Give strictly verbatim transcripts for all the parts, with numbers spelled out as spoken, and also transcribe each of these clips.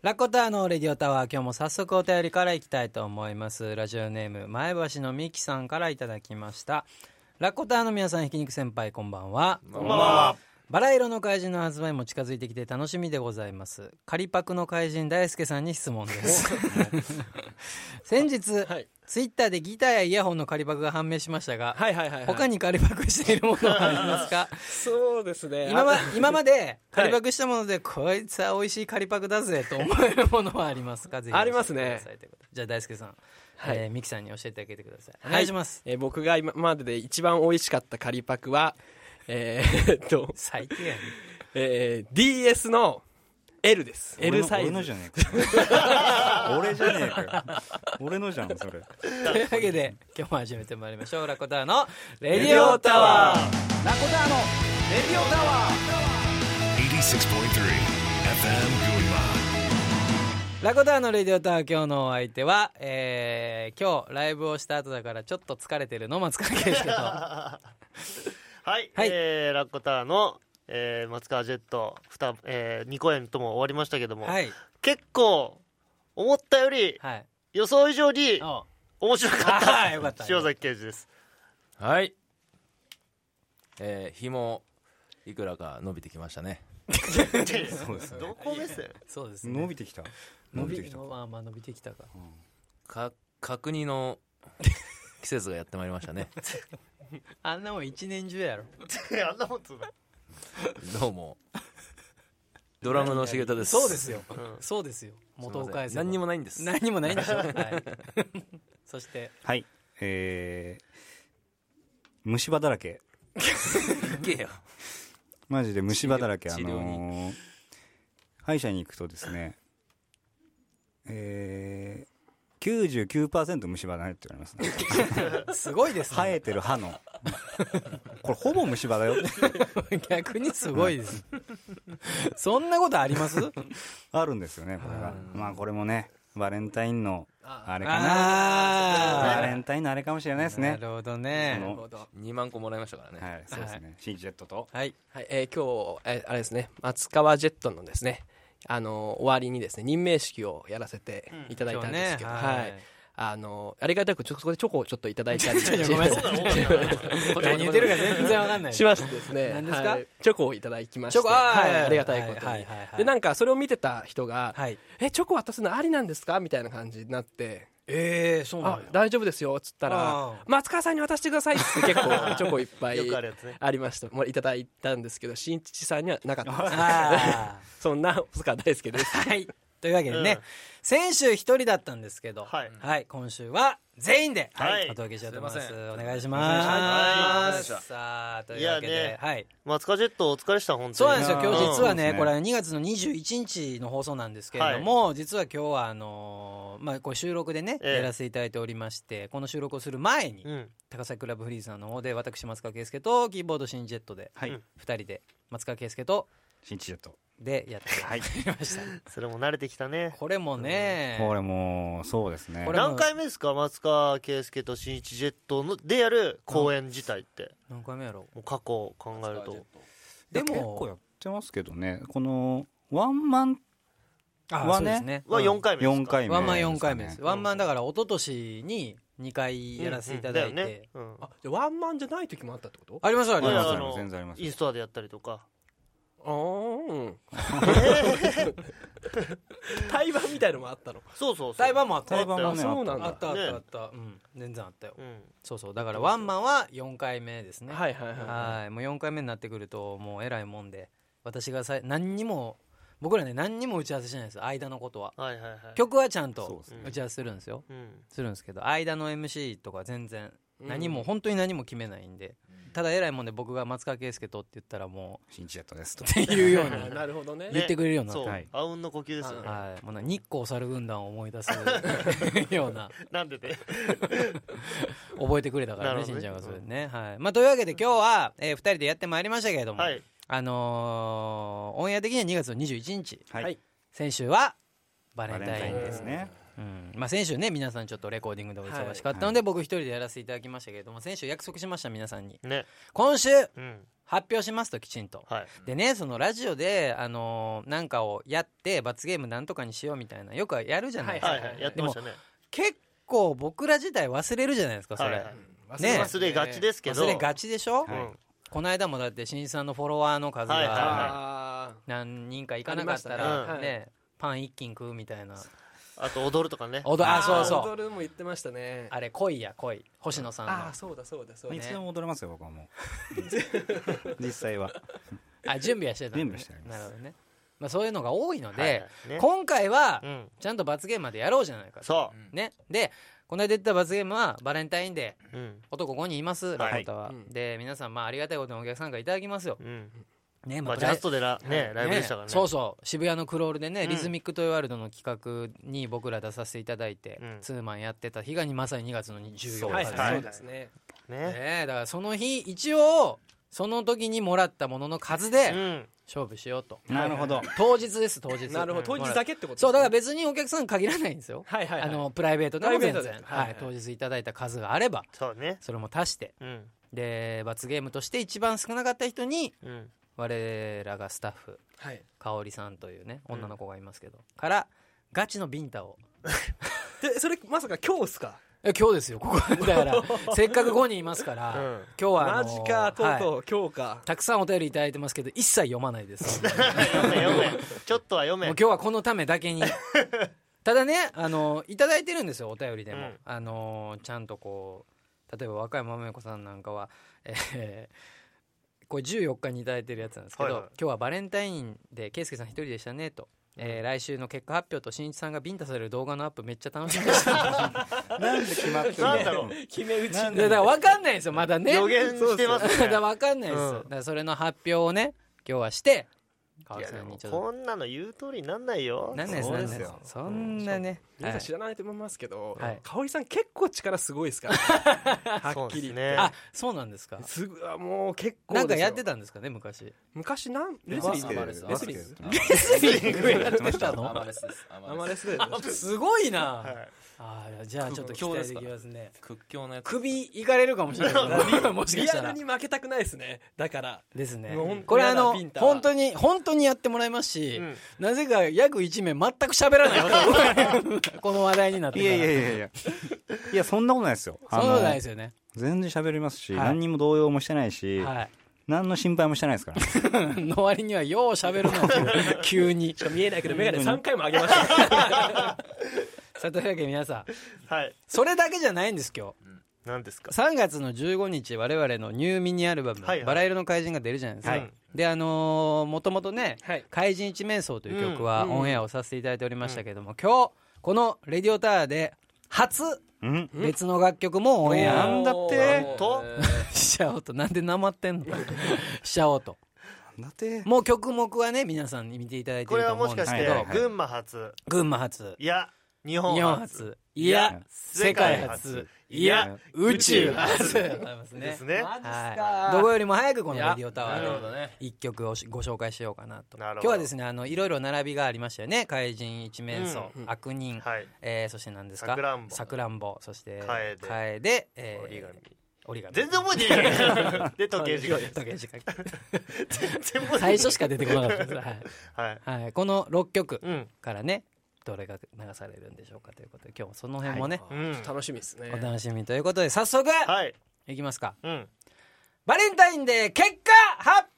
ラコターのレディオタワー、今日も早速お便りからいきたいと思います。ラジオネーム前橋のみきさんからいただきました。ラコターの皆さん、ひき肉先輩、こんばんは。 こんばんは。 バラ色の怪人の発売も近づいてきて楽しみでございます。カリパクの怪人大輔さんに質問です先日、はい、ツイッターでギターやイヤホンのカリパクが判明しましたが、はいはいはいはい、他にカリパクしているものはありますか？ そうですね、 今, ま今までカリパクしたもので、はい、こいつは美味しいカリパクだぜと思えるものはありますか？ぜひありますね。 じゃあ大輔さん、はい、えー、ミキさんに教えてあげてください。 お願いします。 はい、えー、僕が今までで一番美味しかったカリパクはえー、っと最低やね、 えー、ディーエス の L です。 L サイズ。 俺のじゃねえか俺じゃねえかよ俺のじゃんそれ。 というわけで今日も始めてまいりましょう。ラコターのレディオタワー。ラコターのレディオタワー はちじゅうろくてんさん エフエム 群馬。ラコターのレディオタワー、今日のお相手は、えー、今日ライブをした後だからちょっと疲れてるの松川圭介とはい、 はい、 えー、ラコターのえー、松川ジェットに、えー、にこえんとも終わりましたけども、はい、結構思ったより、はい、予想以上に面白かったよかった塩崎圭司です。 はい、えー、日もいくらか伸びてきましたねそうですね、どこ目線？ そうですね、 伸びてきた伸びてきたまあまあ伸びてきたか、うん、 か角煮の季節がやってまいりましたねあんなもん一年中やろあんなもんつうのどうもドラムの重田です。 そうですよ、うん、そうですよ、元を返せば何にもないんです。 何にもないんでしょ、はい、そしてはい、えー、虫歯だらけいけよマジで虫歯だらけ。あのー、歯医者に行くとですね、えーきゅうじゅうきゅうパーセント 虫歯だねって言われますねすごいですね、 生えてる歯のこれほぼ虫歯だよ逆にすごいですそんなことあります？ あるんですよね、これが。まあこれもね、バレンタインのあれかな、バレンタインのあれかもしれないですね。 なるほどね。 にまんこもらいましたからね。 はい、そうですね、シンジェットと、 はい、はい、えー、今日、えー、あれですね、松川ジェットのですね、あの終わりにですね、任命式をやらせていただいたんですけど、うん、ね、はい、あのありがたくそこでチョコをちょっといただいたりしてごめんなさい何言ってるか全然わかんないしましてですね、 何ですか、はい、 チョコをいただきまして、 チョコ、あ、 はい、ありがたいことに、はいはいはい、でなんかそれを見てた人が、はい、えチョコ渡すのありなんですかみたいな感じになって、 えー、そうなんや、 大丈夫ですよっつったら、松川さんに渡してくださいって結構チョコいっぱいありました、もういただいたんですけど、新父さんにはなかったですあそんな松川大輔ですはい、というわけでね、うん、先週一人だったんですけど、はいはい、今週は全員で、はい、お届けしようと思います。お願いします。さあ、というわけで、ね、はい、 松川ジェットお疲れした、本当に。 そうなんですよ、今日実はね、これにがつのにじゅういちにちの放送なんですけれども、はい、実は今日はあのー、まあ、これ収録でね、えー、やらせていただいておりまして、この収録をする前に、うん、高崎クラブフリーさんの方で、私、松川圭介とキーボードシンジェットで、はい、ふたりで、松川圭介と、 シンジェット。 でやってました、はい、 それも慣れてきたね。 これもね、 これもそうですね。 これ何回目ですか、松川圭介と新一ジェットのでやる公演自体って。 何回目やろう、 もう過去を考えると。 でも結構やってますけどね、このワンマンはね、ねはよんかいめですか。 よんかいめ、 ワンマンよんかいめです。ワンマンだから一昨年ににかいやらせていただいて、うんうんね、 うん、あじゃワンマンじゃない時もあったってこと？ ありますあります、 あの全然あります。 インストアでやったりとか。 あー対バンみたいのもあったの。 そうそうそう、 対バンもあった。 対バンもね、 そうなんだ。 あったあったあった、ね、うん、全然あったよ、うん、そうそう、だからワンマンはよんかいめですね。 はいはいはい、 はい、もうよんかいめになってくるともうえらいもんで、私がさ何にも僕らね何にも打ち合わせしないんですよ、間のことは、 はいはいはい、 曲はちゃんと打ち合わせするんですよ、うん、するんですけど、間の エムシー とか全然何も、うん、本当に何も決めないんで、ただ偉いもんで僕が松川圭介とって言ったらもうシンジェットですとっていうようになるほどね、 言ってくれるようになって、 はい、あうんの呼吸ですよね、 はい、もう日光猿軍団を思い出すようななんでで覚えてくれたからね、しんちゃんがそれね、はい、まあ、というわけで今日は、えー、ふたりでやってまいりましたけれども、はい、あのー、オンエア的にはにがつのにじゅういちにち、はい、先週はバレンタインですね。 うんまあ、先週ね皆さんちょっとレコーディングでお忙しかったので、はい、僕一人でやらせていただきましたけれども、先週約束しました皆さんに、ね、今週、うん、発表しますときちんと、はい、でねそのラジオで、あのー、なんかをやって罰ゲームなんとかにしようみたいなよくやるじゃないですか、はいはいはい、やってましたね。結構僕ら自体忘れるじゃないですかそれ、はいはいね、 忘れがちですけど、 忘れがちでしょ、はい、この間もだって新一さんのフォロワーの数が何人かいかなかったら、ねね、パン一斤食うみたいな、 あと踊るとかね、 踊あそうそう踊るも言ってましたね。 あれ恋や恋、星野さんの、 あそうだそうだそうだ、 いつでも踊れますよ僕はもう実際はあ準備はしてた、ね、 準備してあります。 なるほどね、まあ、そういうのが多いので、はいね、今回はちゃんと罰ゲームまでやろうじゃないかと、 そうね、でこの間言った罰ゲームはバレンタインデー、うん、男ごにんいますラコタは、はい、で皆さんまあありがたいことにお客さんからいただきますよ、うんねまあ、ジャストでラ、ね、ライブでしたからね、 そうそう渋谷のクロールでね、うん、リズミックトイワールドの企画に僕ら出させていただいて、うん、ツーマンやってた日がまさににがつのじゅうよっかですね、そうですね、ねねだからその日一応その時にもらったものの数で、うん勝負しようと。 なるほど。 当日です当日。 なるほど。当日だけってことですね。 そうだから別にお客さん限らないんですよ。はいはいはい、あのプライベートでも全然、はいはい、当日いただいた数があれば、 そうね。 それも足して、うん、で罰ゲームとして一番少なかった人に、うん、我らがスタッフ、はい、香織さんというね女の子がいますけど、うん、からガチのビンタを。 でそれまさか今日っすか。 今日ですよここだからせっかくごにんいますから、うん、今日はあのマジかとうとう、はい、今日かたくさんお便りいただいてますけど一切読まないです読め読めちょっとは読めもう今日はこのためだけにただねあのいただいてるんですよお便りでも、うん、あのちゃんとこう例えば若山桃子さんなんかは、えー、これじゅうよっかにいただいてるやつなんですけど、はいはい、今日はバレンタインで圭介さん一人でしたねと、えー、来週の結果発表と新一さんがビンタされる動画のアップめっちゃ楽しみでしたなんで決まってるなんだろう決め打ちだから分かんないですよまだね予言してますねだから分かんないです、うん、だからそれの発表をね今日はして川木さんにちょっとこんなの言う通りになんないよなんないですなんないですそんなね、 うん、皆さん知らないと思いますけど、はい、香織さん結構力すごいですからはっきり言って、 ね、あそうなんですかすぐもう結構なんかやってたんですかね昔昔なんレスリングレスリングレスリングやってたのアマレスですアマレスですすごいな、はいあじゃあちょっと期待できますね屈強なやつ首いかれるかもしれないもしかしたらリアルに負けたくないですねだからですねこれあの本当に本当にやってもらいますし、うん、なぜか約いち名全く喋らないこの話題になってからいやいやいやいやいやそんなことないですよそんなことないですよね全然喋りますし、はい、何にも動揺もしてないし、はい何の心配もしてないですからの割にはよう喋るな急にしか見えないけどメガネさんかいも上げましたさあというわけで皆さん、はい、 それだけじゃないんです今日、うん、 何ですかさんがつのじゅうごにち我々のニューミニアルバム、はいはい、バラ色の怪人が出るじゃないですか、はい、であのー、もともとね、はい、怪人一面相という曲はオンエアをさせていただいておりましたけども、うん、今日このレディオタワーで初別の楽曲もオンエアなんだってとしちゃおうとなんでなまってんのしちゃおうとだってもう曲目はね皆さんに見ていただいてると思うんですけどこれはもしかして群馬初群馬初いや日本初いや世界初いや宇宙初ですねどこよりも早くこのレディオタワーで一曲をご紹介しようかなと今日はですねあのいろいろ並びがありましたよね怪人一面相悪人そして何ですかさくらんぼそして楓折り紙全然覚えてないで時計仕掛け時計仕掛け最初しか出てこなかったですはいこのろっきょくからねどれが流されるんでしょうかということで今日もその辺もね、 はいうん、楽しみですねお楽しみということで早速、はい、いきますか、うん、バレンタインデー結果発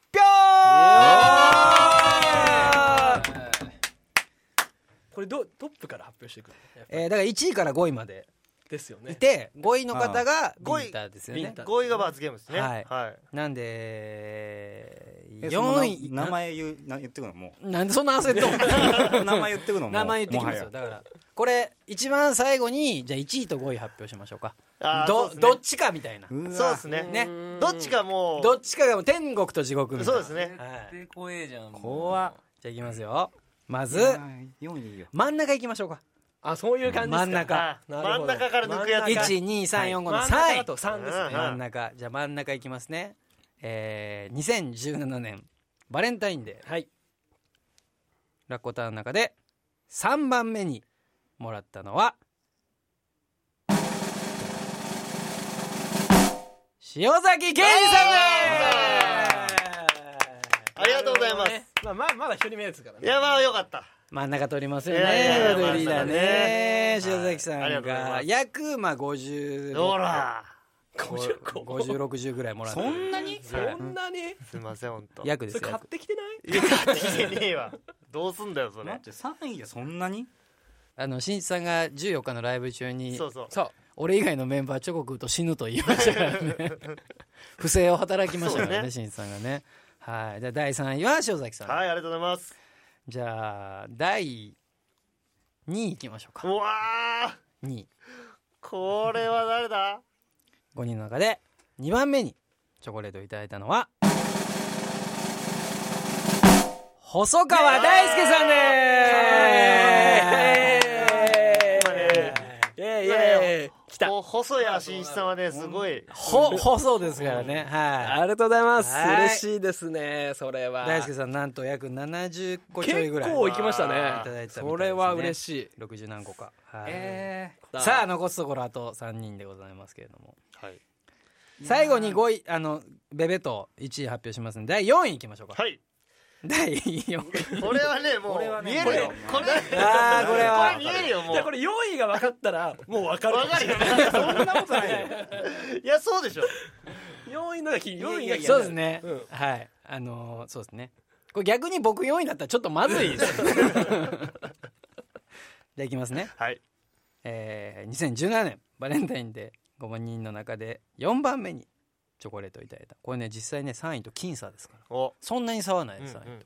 表これどトップから発表していく、 えー、だからいちいからごいまでですよねいてごいの方がビンタですよねごいが罰ゲームですねはい、はい、なんでよんい名前言うな言ってくのもうなんでそんな焦っと名前言ってくのも名前言ってきますよだからこれ一番最後にじゃあいちいとごい発表しましょうかど, う、ね、どっちかみたいなそうですねねどっちかもうどっちかがもう天国と地獄みたいなそうですね、 はい、 怖えじゃん怖じゃあいきますよまずよんいよ真ん中いきましょうかあそういう感じですか真ん中真ん中から抜くやついちにさんよんごのさんい真ん中だとさんですね真ん中じゃあ真ん中いきますねえー、にせんじゅうななねんバレンタインデー、はい、ラッコターの中でさんばんめにもらったのは塩崎健二さんです。 ありがとうございます。 まあまあまだ一人目ですからね。 いやまあよかった。 真ん中取りますよね。 いやいやいやリーダーね、塩崎さんはいありがとうございがます約まあごじゅうほらごじゅう、ろくじゅうぐらいもらってそんなにそんなにすいません本当。 約ですよ。 それ買ってきてない？ いや買ってきてねえわ。どうすんだよそれ。 待ってさんいがそんなにあの新一さんがじゅうよっかのライブ中にそうそう。 そう俺以外のメンバーチョコ食うと死ぬと言いましたからね不正を働きましたからね、 そうね新一さんがね。はい。じゃあだいさんいは塩崎さん。 はいありがとうございます。 じゃあだいにいいきましょうか。 うわーにいこれは誰だ。 ごにんの中でにばんめにチョコレートをいただいたのは細川大輔さんでーす。 イエーイイエーイ来た。 ほ細谷慎一さんはねすごいほ細ですからね。はい。 ありがとうございます。 はい嬉しいですね。それは大輔さんなんと約ななじゅっこちょいぐらい結構行きましたね。 いただいたみたいですね。 それは嬉しい。 ろくじゅうなんこか。はい。 えさあ残すところあとさんにんでございますけれども、 はい最後にごいあのベベといちい発表しますのでだいよんいいきましょうか。 はいだいよんいこれはねもう見えるよこれあーこれはこれ見えるよもういやこれよんいが分かったらもう分かるわかるよねそんなことないよいやそうでしょ。 よんいのが気によんいが気になるそうですね、 うんはいあのーそうですね。これ逆に僕よんいだったらちょっとまずいですじゃあいきますね。 はいえー、にせんじゅうななねんバレンタインデーごにんの中でよんばんめにチョコレートをいただいた。これね実際ねさんいと僅差ですからおそんなに差はないです、 うんうんさんいと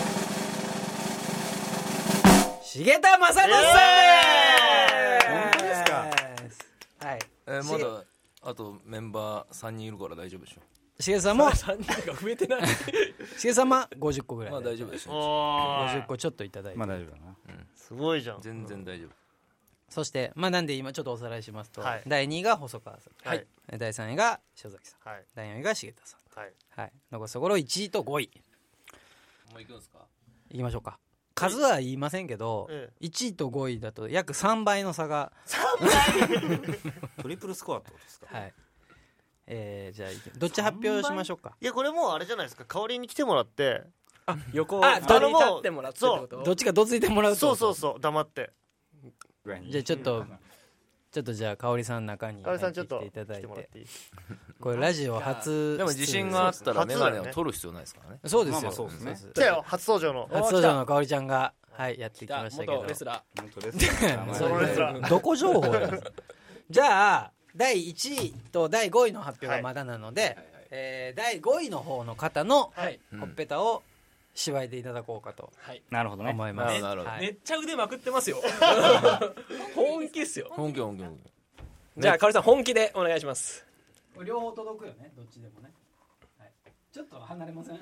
重田正俊さんでーす、 本当ですか。 はいえーまだあとメンバーさんにんいるから大丈夫でしょ。 重田さんもさんにんが増えてない重田さんはごじゅっこぐらいまあ大丈夫でしょ。 おごじゅっーこちょっといただいて、 まあ大丈夫だな。 すごいじゃん。 全然大丈夫。 そしてまあなんで今ちょっとおさらいしますと、 はいだいにいが細川さん、 はいだいさんいが塩崎さん、 はいだいよんいが重田さん、 はいはい、残すところいちいとごいもう行くんですか。 いきましょうか。数は言いませんけど、 ええいちいとごいだと約さんばいの差が、 トリプルスコアってことですか。 はいえー、じゃあどっち発表しましょうか。 いやこれもうあれじゃないですか代わりに来てもらってあ横あに立ってもらってってことどっちかどついてもらうとそうそうそう黙ってぐらいにじゃあちょっとちょっとじゃあ香織さんの中に代わ入ってきりさんちょっとていただい来てもらってていい。 これラジオ初でも自信があったらメガネを取る必要ないですからね。 そうですよ、 まあまあそうですねそう来たよ初登場の初登場の香織ちゃんがはいやってき来たましたけど元レスラ本当ですね。 そのレスラーどこ情報やじゃあだいいちいとだいごいの発表がまだなので、えーだいごいの方の方のーはいほっぺたを芝居でいただこうかとはいなるほどね。 思います。 なるほどはいめっちゃ腕まくってますよ本気っすよ。 本気本気本気。 じゃあかおりさん本気でお願いします。 これ両方届くよねどっちでもね、はい、ちょっと離れませんはい、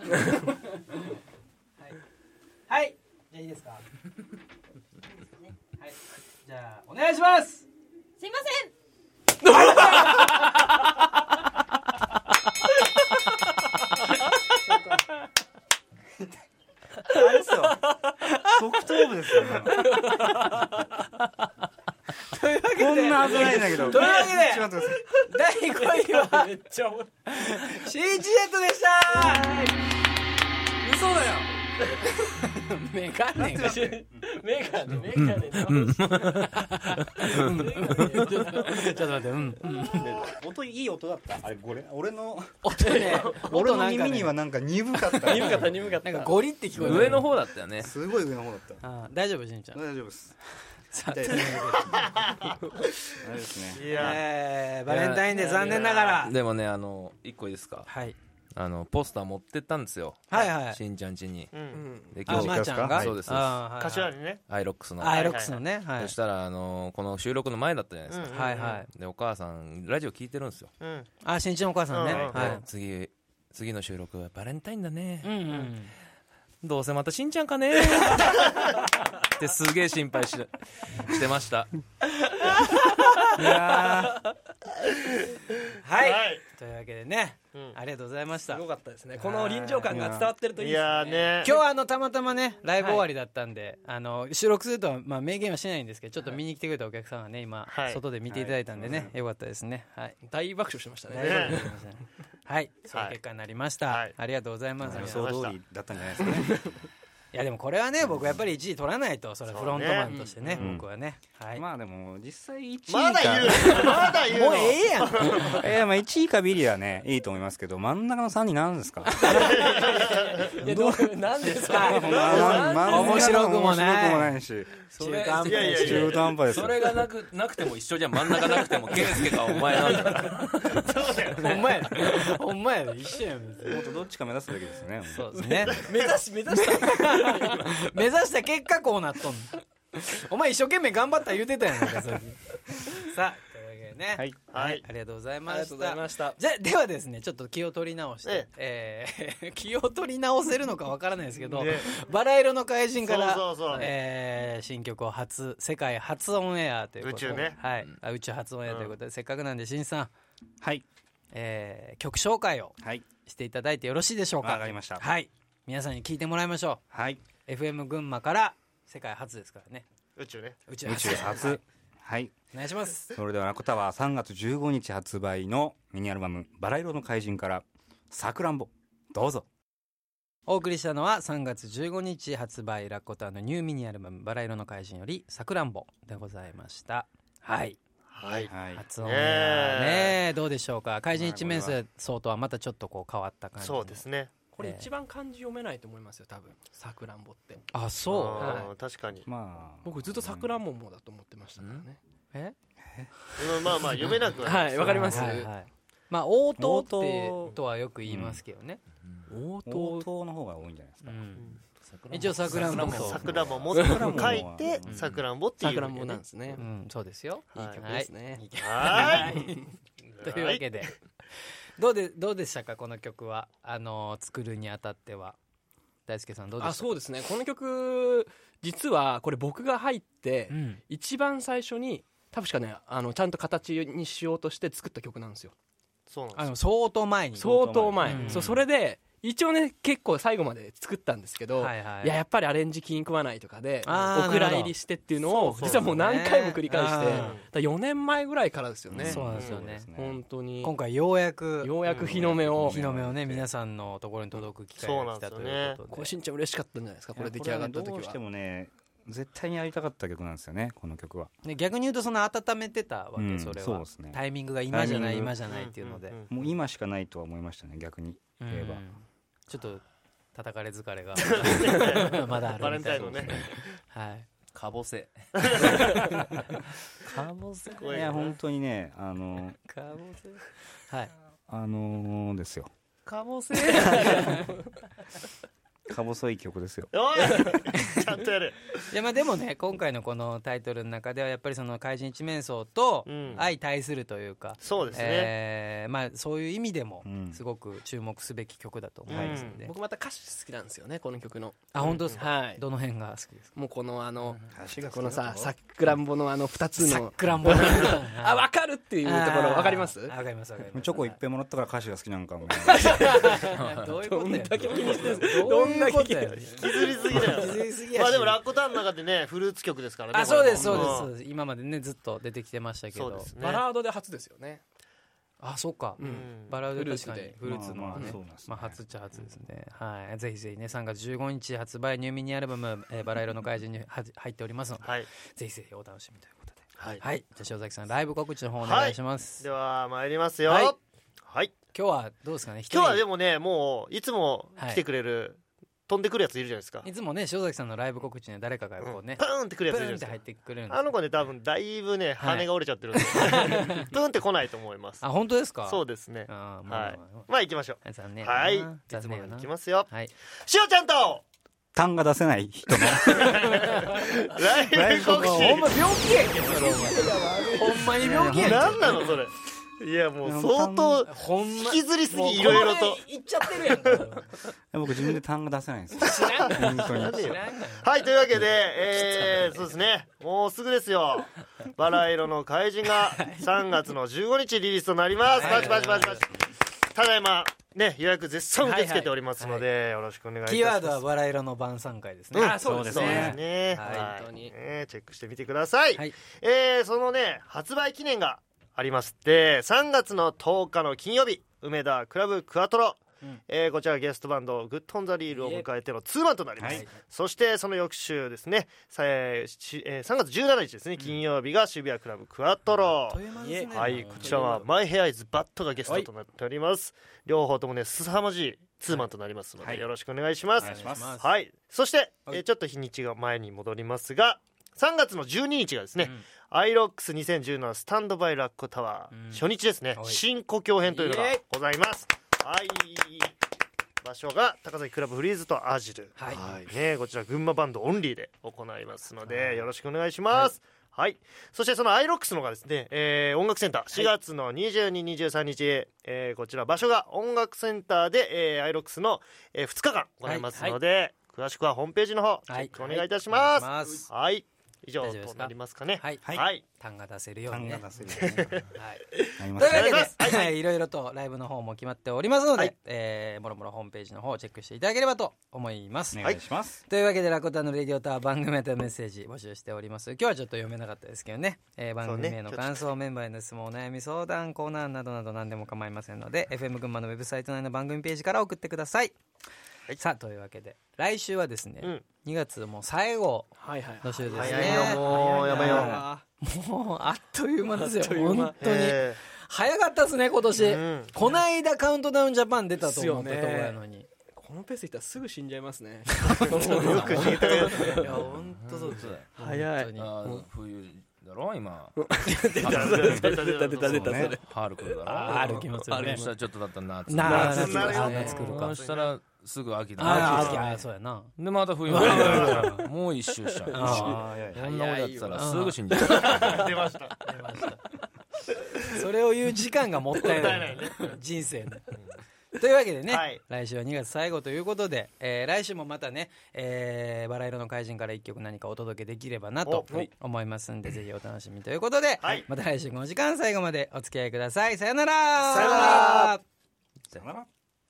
はい、じゃあいいですかはいじゃあお願いします。 すいませんあれですよ。側頭部ですよ。 というわけでこんな危ないんだけど。 というわけでちょっと待ってください。 だいごいはめっちゃ重いシーチジェットでした嘘だよメガネがメガネメガネ直しちょっと待ってうん音いい音だった。あれこれ俺の音ね俺の音なんかね耳にはなんか鈍かった。 鈍かった鈍かったなんかゴリって聞こえる上の方だったよね。 すごい上の方だった。 あー大丈夫しんちゃん大丈夫です。 さあ痛いです。あれですね。 いやえーバレンタインデー残念ながらでもねあの一個いいですか。 はいあのポスター持ってったんですよ。 はいはいしんちゃん家に。 ううんんあで今日まーちゃんがそうですあーはいはい柏にねアイロックスの。 アイロックスのねはいそしたらあのこの収録の前だったじゃないですか。 うんはいはいでお母さんラジオ聞いてるんですよ。 うんあしんちゃんお母さんねうんうんはいで次次の収録はバレンタインだね。 うんうんどうせまたしんちゃんかねってすげえ心配ししてました。 いやはい、はい、というわけでね、うん、ありがとうございました。 すごかったですね。この臨場感が伝わってるといいですね。 いやね、 今日はあのたまたまねライブ終わりだったんで、はい、あの収録するとはまあ明言はしないんですけど、ちょっと見に来てくれたお客さんがね今、はい、外で見ていただいたんでね、はい、よかったですね。はい、 大爆笑しましたね。 ねはい、そういう結果になりました。はい、ありがとうございます。 予想通りだったんじゃないですかね。 いやでもこれはね、僕やっぱりいちい取らないと、それフロントマンとしてね、僕はね、 はい、まあでも実際いちいかまだ言うまだ言うもうええやん。 えー、まあいちいかビリはねいいと思いますけど、真ん中のさんになんですか。 なんですか。 面白くもないし、 中途半端です。中途半端です。 それがなくなくても一緒じゃん。真ん中なくても圭介がお前なんだから。 そうだよ。ほんまや。ほんまや。一緒やん。 もっとどっちか目指すべきですね。 そうですね。 目指し目指した目指した結果こうなっとんの。お前一生懸命頑張った言うてたやんか。さあというわけでね、 はい、 はい、ありがとうございました。 ありがとうございました。 じゃではですね、ちょっと気を取り直して、えええー、気を取り直せるのかわからないですけど、ね、バラ色の怪人からそうそうそう、えー、新曲を初世界初オンエアということで、 宇宙ね、 はい、うん、宇宙初オンエアということで、うん、せっかくなんでしんさん、 はい、 えー、曲紹介をしていただいてよろしいでしょうか。 わかりました。 はい、皆さんに聞いてもらいましょう。 はい、 エフエム 群馬から世界初ですからね。 宇宙ね。 宇宙初。宇宙初。はい。 お願いします。 それではラコタはさんがつじゅうごにち発売のミニアルバムバラ色の怪人からさくらんぼ、どうぞ。 お送りしたのはさんがつじゅうごにち発売ラコタのニューミニアルバムバラ色の怪人よりさくらんぼでございました。はい。 はい。 初オンエアね、どうでしょうか。怪人一面相とはまたちょっとこう変わった感じ。 そうですね。 これ一番漢字読めないと思いますよ、多分。さくらんぼって。 あ、そう。 はい、確かに。 まあ僕ずっとさくらんぼもだと思ってましたからね。 え？ まあまあ読めなくはない。はい、わかります。 はいはい、まあ応答ってとはよく言いますけどね。 応答、応答の方が多いんじゃないですか。うん、 一応さくらんぼさくらんぼもっと書いてさくらんぼっていうさくらんぼなんですね。 うん、そうですよ。 いい曲ですね。 はい。というわけで。どうでどうでしたかこの曲は、あのー、作るにあたっては。大輔さんどうでしたか。 あ、そうですね、この曲実はこれ僕が入って、うん、一番最初に多分しかね、あのちゃんと形にしようとして作った曲なんですよ。 そうなんです。 あの相当前に相当前、うん、そう、それで一応ね結構最後まで作ったんですけど、はいはい、いややっぱりアレンジ気に食わないとかでお蔵入りしてっていうのを実はもう何回も繰り返して、だよねんまえぐらいからですよね。 そうなんですよね、 うん、本当に今回ようやくようやく日の目を日の目をね皆さんのところに届く機会が来たということで、 これしんちゃん嬉しかったんじゃないですか。これ出来上がった時はどうしてもね絶対にやりたかった曲なんですよね、この曲は。 ね、逆に言うとその温めてたわけ、うん、それはそうですね、タイミングが今じゃない今じゃないっていうので、うんうん、 もう今しかないとは思いましたね、逆に言えば、うん、 ちょっと叩かれ疲れがまだあるみたいな。 バレンタインのね、 はい、 かぼせかぼせ、 いや本当にね、あのかぼせ、はい、 あのー、ですよ、 かぼせか細い曲ですよ。 おいちゃんとやれ。 いや、まあでもね、今回のこのタイトルの中ではやっぱりその怪人一面相と相対するというか、うん、 そうですね、 えー、まあそういう意味でもすごく注目すべき曲だと思いますので、 うん、僕また歌詞好きなんですよね、この曲の。 あ、本当ですか、 はい、 どの辺が好きですか。 もうこのあの、うん、このささくらんぼのあのふたつのさくらんぼあ、分かるっていうところ分かります。 分かります分かります。 チョコいっぺんもらったから歌詞が好きなんかもどういうことや、 どんだけ気にしてるんですか。 引きずりすぎだよまあでもラッコタンの中でねフルーツ曲ですからね。 あ、そうですそうですそうです。今までねずっと出てきてましたけど、 ね、バラードで初ですよね。 あ、そうか、うん、バラードで確かにフルーツの、ね、まあ、まあね、まあ、初っちゃ初ですね、うん、はい、ぜひぜひねさんがつじゅうごにち発売ニューミニアルバム、えー、バラ色の怪人に入っておりますので、はい、ぜひぜひお楽しみということで、はい、はい、じゃあ塩崎さんライブ告知の方お願いします。 はい、では参りますよ。はい、はい、 今日はどうですかね。 今日はでもねもういつも来てくれる、はい、飛んでくるやついるじゃないですか。 いつもね塩崎さんのライブ告知には誰かがこうね、 うん、プーンってくるやついるじゃないですか。 プーンって入ってくるんです。 あの子ね多分だいぶね羽が折れちゃってるんで、はい、プーンって来ないと思います。 あ、本当ですか。 そうですね。あ、まあ、はい、まあ行きましょう。 残念。 はい、いつも行きますよ。 はい、 しおちゃんと単が出せない人のライブ告知。 ほんま病気やんけそれ。ほんまに病気やん。 何なのそれ。 いやもう相当引きずりすぎいろいろと言っちゃってるやん僕自分で単語出せないんですよ。 知らんが本当に。 はい、というわけで、えー、そうですね、もうすぐですよ。バラ色の怪人がさんがつのじゅうごにちリリースとなります。バチバチバチバチ。ただいまね、予約絶賛受け付けておりますので、はいはいはい、よろしくお願いいたします。 キーワードはバラ色の晩餐会ですね。 うん、あ、そうですね。そうですね。はい、はい、本当に、ね、チェックしてみてください。はい、えー、そのね、発売記念がありまして、さんがつのとおかの金曜日、梅田クラブクアトロ、うん、えー、こちらゲストバンドグッドオンザリールを迎えてのツーマンとなります、はい、そしてその翌週ですね、えー、さんがつじゅうしちにちですね、金曜日が渋谷クラブクアトロ、うん、はい、こちらはマイヘアイズバットがゲストとなっております、はい、両方ともねすさまじいツーマンとなりますので、はい、よろしくお願いします、はい、はい、そして、えー、ちょっと日にちが前に戻りますが、さんがつのじゅうににちがですね、うん、アイロックスにせんじゅうななスタンドバイラッコタワー、うん、初日ですね、新故郷編というのがございます。はい、場所が高崎クラブフリーズとアジル、はい、ね、こちら群馬バンドオンリーで行いますので、よろしくお願いします、はいはい、そしてそのアイロックスのがですね、えー、音楽センターしがつのにじゅうに、にじゅうさんにち、えー、こちら場所が音楽センターで、えー、アイロックスの、えー、ふつかかん行いますので、はいはい、詳しくはホームページの方チェックお願いいたします。はい、はいはい、以上となりますかね。はい、はい、 単が出せるようにね。単が出せるように、はい、 というわけで、はい、いろいろとライブの方も決まっておりますので、はい、えー、もろもろホームページの方をチェックしていただければと思います。 お願いします。 というわけでラコタのレディオタワー番組へのメッセージ募集しております。今日はちょっと読めなかったですけどね、えー、番組への感想、メンバーへの質問、お悩み相談コーナーなどなど何でも構いませんので エフエム 群馬のウェブサイト内の番組ページから送ってください。はい、さあというわけで来週はですね、うん、にがつもう最後の週ですね。 早いよ、もうやばいよ、 もうあっという間ですよ本当に、えー、早かったですね今年、うん、こないだカウントダウンジャパン出たと思ったところやのに、 このペースいったらすぐ死んじゃいますね。 よく聞いてる。 いや本当そうです。 早い。 冬だろ今。 出た出た出た出た出た。 春来るだろ。 春来ますよね。 そしたらちょっとだったら夏。 夏夏夏来るか。 そしたらすぐ秋だ。 秋秋そうやな。 でまた冬ももう一周しちゃう。こんなことやってたらすぐ死んじゃう。出ました出ました。 それを言う時間がもったいない人生で。というわけでね、はい、来週はにがつ最後ということで、えー、来週もまたね、えー、バラ色の怪人からいっきょく何かお届けできればなと思いますんで、ぜひお楽しみということで、はい、また来週この時間最後までお付き合いください。さよなら。 さよなら。 さよなら。